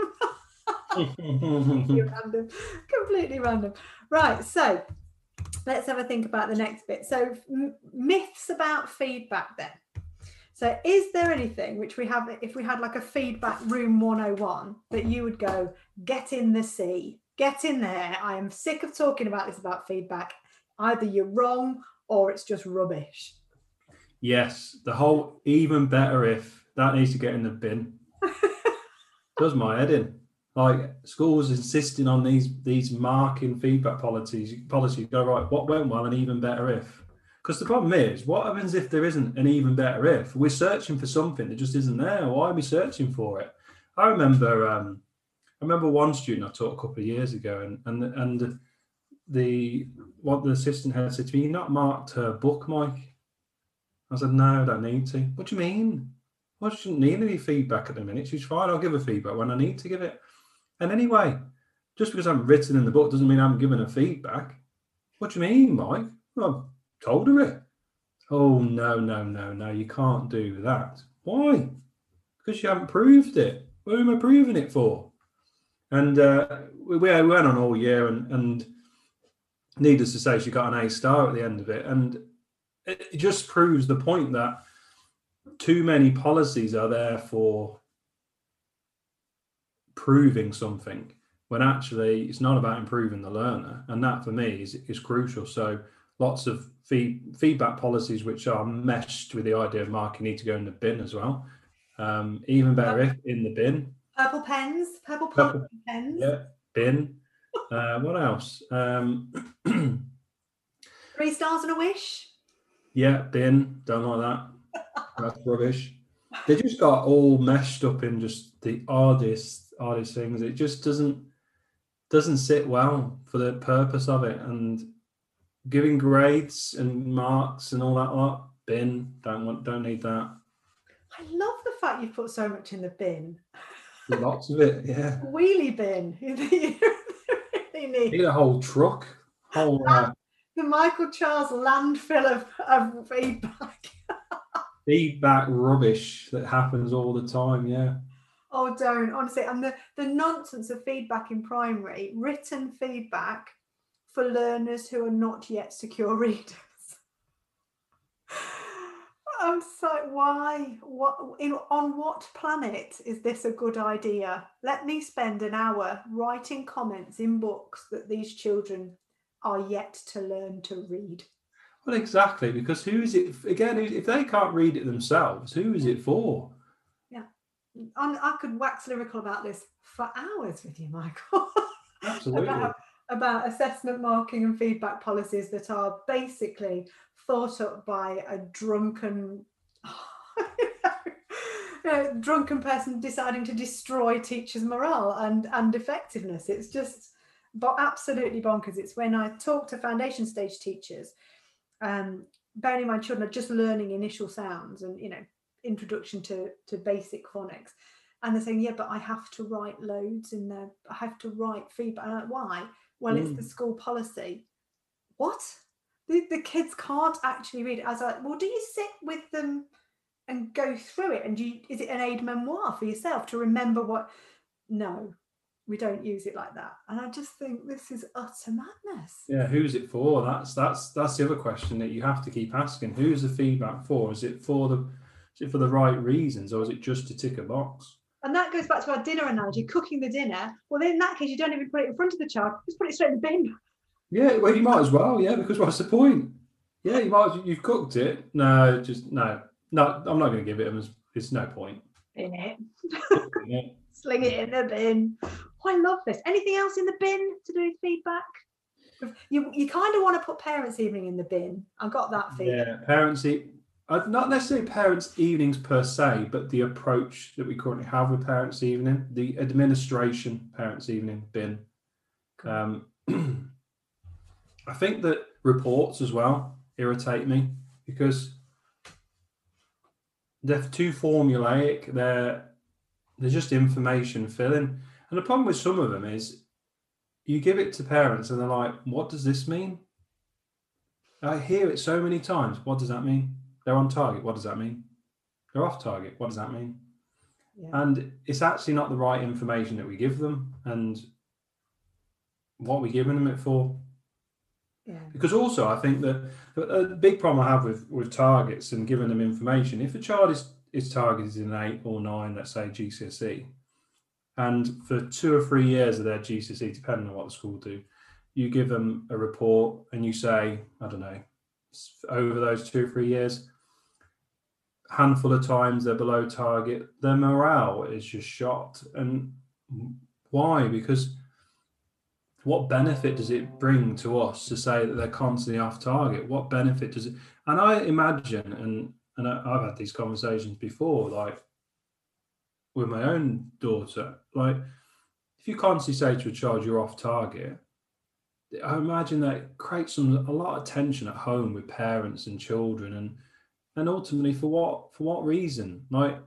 completely random, completely random. Right, so let's have a think about the next bit. So m- myths about feedback then. So is there anything which we have, if we had like a feedback room one oh one, that you would go, get in the sea, get in there. I am sick of talking about this about feedback. Either you're wrong or it's just rubbish. Yes, the whole even better if, that needs to get in the bin. Does my head in. Like schools insisting on these these marking feedback policies, policies go right, what went well and even better if. Because the problem is, what happens if there isn't an even better if? We're searching for something that just isn't there. Why are we searching for it? I remember um, I remember one student I taught a couple of years ago, and and and the what the assistant head said to me, "You not marked her book, Mike?" I said, "No, I don't need to." "What do you mean?" "Well, she shouldn't need any feedback at the minute. She's fine. I'll give her feedback when I need to give it." And anyway, just because I'm written in the book doesn't mean I'm giving her feedback. "What do you mean, Mike?" "Well, I've told her it." "Oh, no, no, no, no, you can't do that." "Why?" "Because you haven't proved it." "Who am I proving it for?" And uh, we, we went on all year, and, and needless to say, she got an A star at the end of it. And it, it just proves the point that too many policies are there for proving something, when actually it's not about improving the learner. And that for me is, is crucial. So lots of feed, feedback policies which are meshed with the idea of marking need to go in the bin as well. Um, even better if in the bin. Purple pens, purple, purple pens. Yeah, bin. Uh, what else? Um, Three stars and a wish. Yeah, bin. Don't like that. That's rubbish. They just got all meshed up in just the oddest, oddest things. It just doesn't doesn't sit well for the purpose of it. And giving grades and marks and all that lot, bin. Don't want. Don't need that. I love the fact you put so much in the bin. Lots of it. Yeah. Wheelie bin. You really need. Need a whole truck. Whole. Uh, the Michael Charles landfill of, of feedback. Feedback rubbish that happens all the time. Yeah. Oh, don't, honestly. And the, the nonsense of feedback in primary, written feedback for learners who are not yet secure readers. I'm so, why? What in, on what planet is this a good idea? Let me spend an hour writing comments in books that these children are yet to learn to read. Well, exactly, because who is it, again, if they can't read it themselves, who is it for? Yeah. I'm, I could wax lyrical about this for hours with you, Michael. Absolutely. about, about assessment, marking and feedback policies that are basically thought up by a drunken you know, drunken person deciding to destroy teachers' morale and, and effectiveness. It's just but absolutely bonkers. It's when I talk to foundation stage teachers, um, bearing in mind children are just learning initial sounds and, you know, introduction to, to basic phonics. And they're saying, yeah, but I have to write loads in there. I have to write feedback. I'm like, why? Well, mm. it's the school policy. What? The, the kids can't actually read it. I was like, well, do you sit with them and go through it? And do you, is it an aid memoir for yourself to remember what? No, we don't use it like that. And I just think this is utter madness. Yeah, who's it for? That's that's that's the other question that you have to keep asking. Who's the feedback for? Is it for the is it for the right reasons, or is it just to tick a box? And that goes back to our dinner analogy, cooking the dinner. Well, then in that case, you don't even put it in front of the child. Just put it straight in the bin. Yeah, well, you might as well, yeah, because what's the point? Yeah, you might. You've cooked it. No, just no, no. I'm not going to give it. There's, there's no point. In it. Sling it in the bin. Oh, I love this. Anything else in the bin to do with feedback? You you kind of want to put parents' evening in the bin. I got that feeling. Yeah, parents e- uh, not necessarily parents' evenings per se, but the approach that we currently have with parents' evening, the administration parents' evening bin. Um, I think that reports as well irritate me because they're too formulaic. They're they're just information filling, and the problem with some of them is you give it to parents and they're like, "What does this mean?" I hear it so many times. What does that mean? They're on target. What does that mean? They're off target. What does that mean? Yeah. And it's actually not the right information that we give them, and what we're giving them it for. Yeah. Because also, I think that a big problem I have with, with targets and giving them information, if a child is, is targeted in eight or nine, let's say G C S E, and for two or three years of their G C S E, depending on what the school do, you give them a report and you say, I don't know, over those two or three years, a handful of times they're below target, their morale is just shot. And why? Because what benefit does it bring to us to say that they're constantly off target? What benefit does it? And I imagine, and and I've had these conversations before, like with my own daughter, like if you constantly say to a child you're off target, I imagine that creates some a lot of tension at home with parents and children, and and ultimately for what for what reason? Like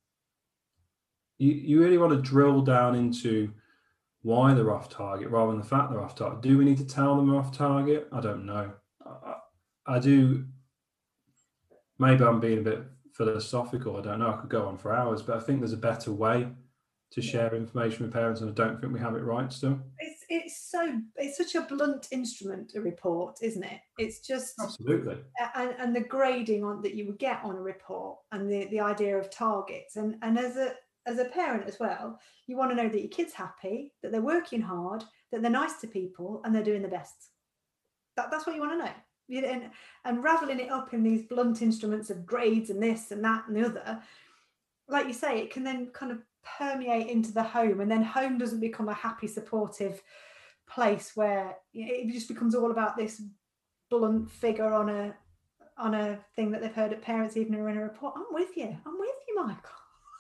you you really want to drill down into why they're off target rather than the fact they're off target. Do we need to tell them they're off target? I don't know. I, I do. Maybe I'm being a bit philosophical. I don't know. I could go on for hours, but I think there's a better way to share information with parents, and I don't think we have it right still. It's it's so it's such a blunt instrument, a report, isn't it? It's just absolutely, and, and the grading on that you would get on a report, and the the idea of targets, and and as a as a parent as well, you want to know that your kid's happy, that they're working hard, that they're nice to people, and they're doing the best. That, that's what you want to know. You, and, and raveling it up in these blunt instruments of grades and this and that and the other, like you say, it can then kind of permeate into the home, and then home doesn't become a happy, supportive place where it just becomes all about this blunt figure on a on a thing that they've heard at parents' evening or in a report. I'm with you. I'm with you, Michael.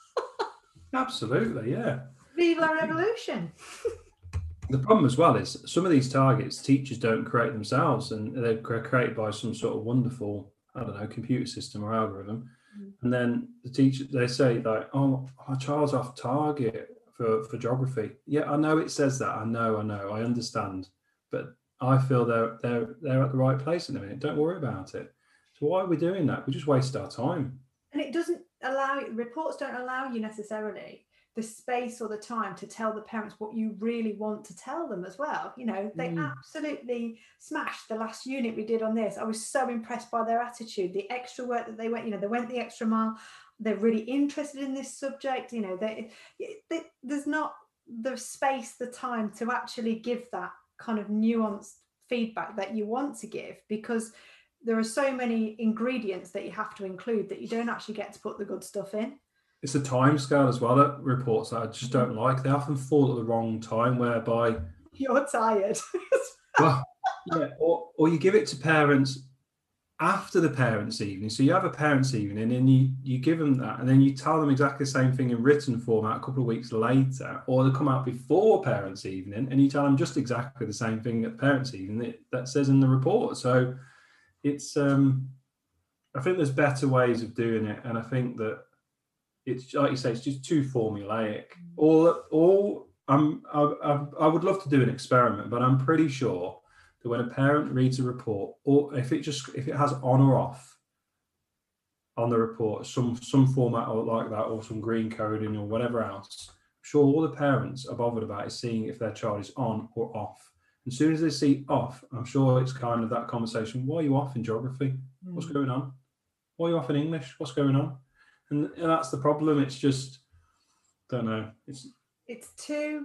Absolutely, yeah. Vive la revolution. The problem as well is some of these targets teachers don't create themselves, and they're created by some sort of wonderful, I don't know, computer system or algorithm. Mm. And then the teacher, they say like, oh, our child's off target for, for geography. Yeah, I know it says that. I know, I know, I understand. But I feel they're, they're, they're at the right place in a minute. Don't worry about it. So why are we doing that? We just waste our time. And it doesn't allow, reports don't allow you necessarily the space or the time to tell the parents what you really want to tell them as well. You know, they mm. absolutely smashed the last unit we did on this. I was so impressed by their attitude, the extra work that they went, you know, they went the extra mile. They're really interested in this subject. You know, they, they, there's not the space, the time to actually give that kind of nuanced feedback that you want to give, because there are so many ingredients that you have to include that you don't actually get to put the good stuff in. It's a time scale as well that reports that I just don't like. They often fall at the wrong time, whereby you're tired. well, yeah, or, or you give it to parents after the parents' evening. So you have a parents' evening and you, you give them that, and then you tell them exactly the same thing in written format a couple of weeks later, or they come out before parents' evening and you tell them just exactly the same thing at parents' evening that, that says in the report. So it's, um, I think there's better ways of doing it, and I think that it's like you say, it's just too formulaic. All, all I'm, I, I, I would love to do an experiment, but I'm pretty sure that when a parent reads a report, or if it just if it has on or off on the report, some some format or like that, or some green coding or whatever else, I'm sure all the parents are bothered about is seeing if their child is on or off. And as soon as they see off, I'm sure it's kind of that conversation. Why are you off in geography? What's going on? Why are you off in English? What's going on? And, and that's the problem. It's just, don't know. It's it's too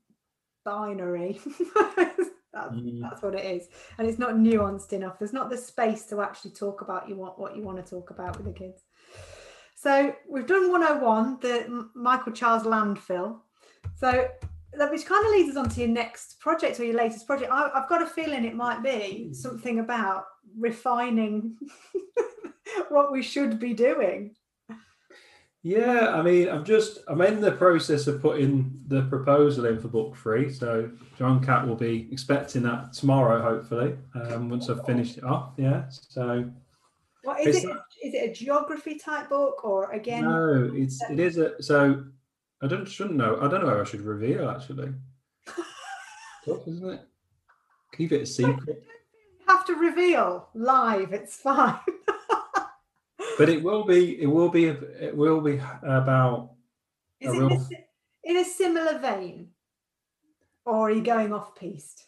binary. that's, mm. that's what it is. And it's not nuanced enough. There's not the space to actually talk about you want what you want to talk about with the kids. So we've done one oh one, the Michael Charles landfill. So that which kind of leads us on to your next project or your latest project. I, I've got a feeling it might be something about refining what we should be doing. Yeah, I mean, I'm just, I'm in the process of putting the proposal in for book three. So John Cat will be expecting that tomorrow, hopefully, um, once I've finished it off. Yeah. So. What is it? That, is it a geography type book or again? No, it's, it is a, so I don't, shouldn't know. I don't know how I should reveal actually. Tough, isn't it? Keep it a secret. You have to reveal live. It's fine. But it will be. It will be. It will be about. Is a it real... in, a, in a similar vein, or are you going off piste?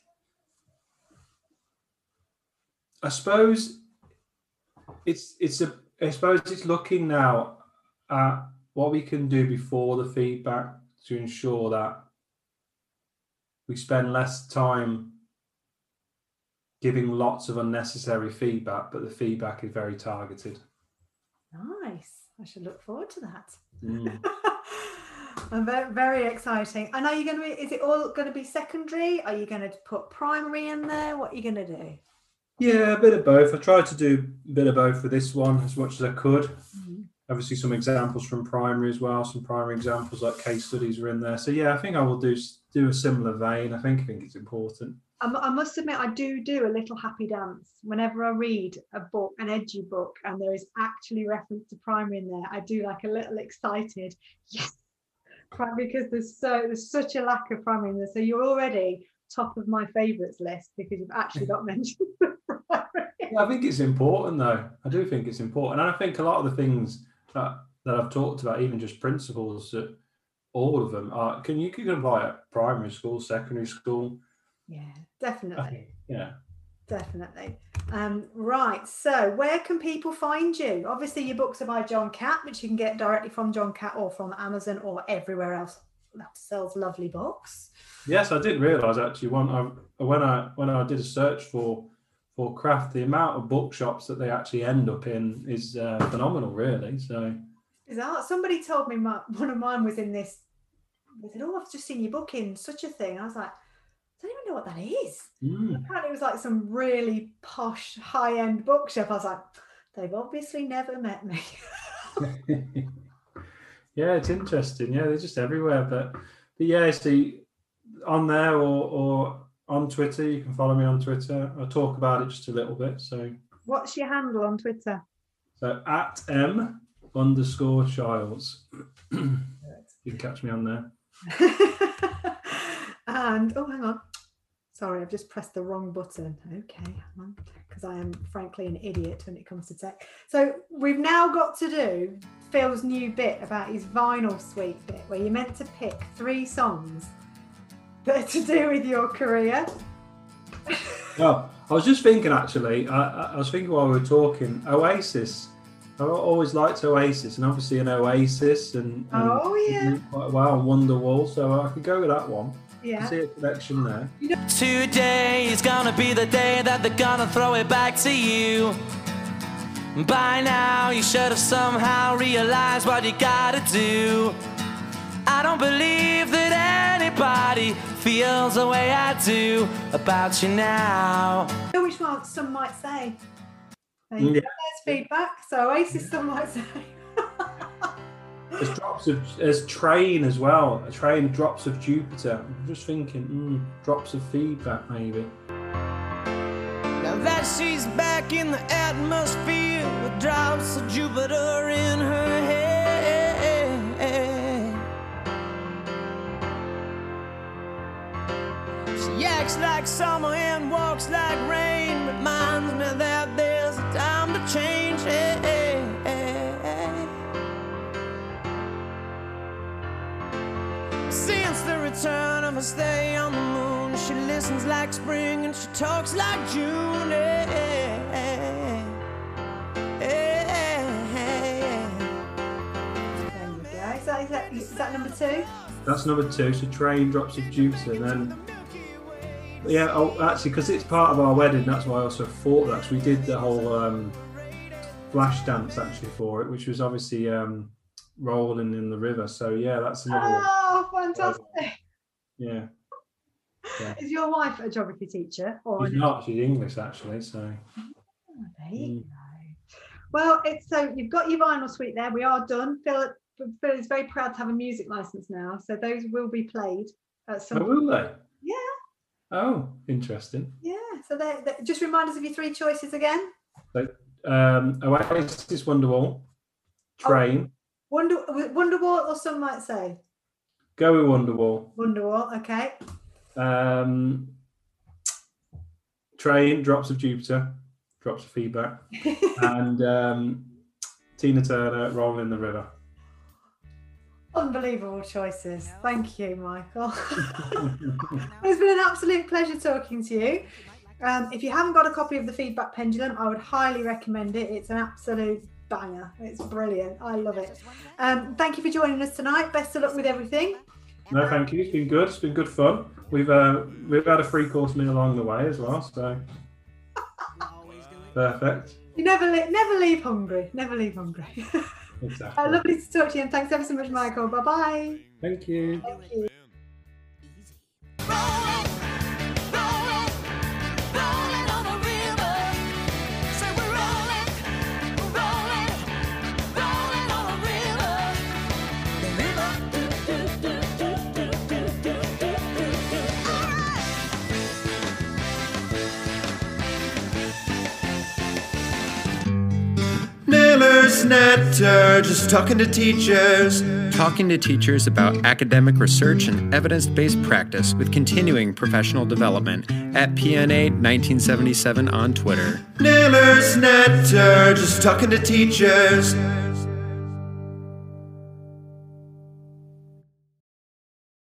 I suppose it's. It's a. I suppose it's looking now at what we can do before the feedback to ensure that we spend less time giving lots of unnecessary feedback, but the feedback is very targeted. Nice. I should look forward to that. Mm. I'm very, very exciting. And are you going to be, is it all going to be secondary? Are you going to put primary in there? What are you going to do? Yeah, a bit of both. I tried to do a bit of both for this one as much as I could. Mm-hmm. Obviously some examples from primary as well. Some primary examples like case studies are in there. So yeah, I think I will do do a similar vein. I think I think it's important. I must admit, I do do a little happy dance whenever I read a book, an edgy book, and there is actually reference to primary in there. I do like a little excited, yes, because there's so there's such a lack of primary in there. So you're already top of my favourites list because you've actually got mentioned the primary. Yeah, I think it's important though. I do think it's important, and I think a lot of the things that that I've talked about, even just principles, that all of them are can you can apply at primary school, secondary school. Yeah, definitely. Yeah, definitely. Um, right. So, where can people find you? Obviously, your books are by John Cat, which you can get directly from John Cat or from Amazon or everywhere else that sells lovely books. Yes, I didn't realise actually when I when I when I did a search for for craft, the amount of bookshops that they actually end up in is uh, phenomenal, really. So, is that somebody told me my, one of mine was in this? They said, "Oh, I've just seen your book in such a thing." I was like, I don't even know what that is. Mm. Apparently it was like some really posh high-end bookshop. I was like, they've obviously never met me. Yeah, it's interesting. Yeah, they're just everywhere. But, but yeah, see, on there or, or on Twitter, you can follow me on Twitter. I talk about it just a little bit. So what's your handle on Twitter? So at M underscore Childs. You can catch me on there. And oh, hang on. Sorry, I've just pressed the wrong button. Okay, because I am frankly an idiot when it comes to tech. So we've now got to do Phil's new bit about his vinyl suite bit, where you're meant to pick three songs that are to do with your career. Well, I was just thinking actually, I, I was thinking while we were talking, Oasis. I always liked Oasis, and obviously an Oasis and, and oh yeah, quite well, Wonderwall. So I could go with that one. Yeah. I see a connection there. Today is gonna be the day that they're gonna throw it back to you. By now you should have somehow realized what you gotta do. I don't believe that anybody feels the way I do about you now. Which one some might say. Yeah. There's feedback. So Oasis, some might say. There's drops of, there's Train as well. A Train, Drops of Jupiter. I'm just thinking, mm, drops of feedback maybe. Now that she's back in the atmosphere with drops of Jupiter in her head. She acts like summer and walks like rain. Reminds me that there's a time to change. Since the return of her stay on the moon, she listens like spring and she talks like June. There you go. Is that, is that, is that number two? That's number two. So Train, Drops of Jupiter, and then yeah, oh, actually, because it's part of our wedding, that's why I also thought that. Cause we did the whole um, flash dance actually for it, which was obviously um, Rolling in the River. So yeah, that's another oh, one. Fantastic. Yeah. yeah. Is your wife a geography teacher? Or She's not. She's English, actually. So. Oh, there you Mm. go. Well, it's so you've got your vinyl suite there. We are done. Phil, Phil is very proud to have a music license now, so those will be played at some Oh, will they? Yeah. Oh, interesting. Yeah. So they just remind us of your three choices again. So, um, Oasis, Wonderwall, Train. Wonder Wonderwall, or some might say Go with Wonderwall. Wonderwall. Okay. Um, Train, Drops of Jupiter, Drops of Feedback, and um, Tina Turner, Rolling in the River. Unbelievable choices. Thank you, Michael. It's been an absolute pleasure talking to you. Um, if you haven't got a copy of the Feedback Pendulum, I would highly recommend it. It's an absolute banger. It's brilliant. I love it. Um, thank you for joining us tonight. Best of luck with everything. No, thank you. It's been good. It's been good fun. We've uh, we've had a free course meal along the way as well. So perfect. You never leave, never leave hungry. Never leave hungry. Exactly. uh, lovely to talk to you, and thanks ever so much, Michael. Bye bye. Thank you. Thank you. Nailers Netter, just talking to teachers. Talking to teachers about academic research and evidence-based practice with continuing professional development at P N A nineteen seventy-seven on Twitter. Nailers Netter, just talking to teachers.